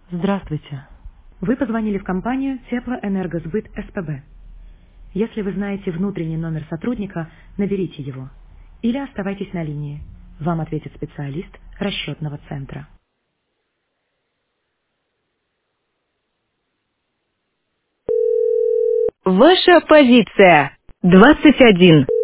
Здравствуйте. Вы позвонили в компанию Теплоэнергосбыт СПБ. Если вы знаете внутренний номер сотрудника, наберите его. Или оставайтесь на линии. Вам ответит специалист расчетного центра. Ваша позиция 21.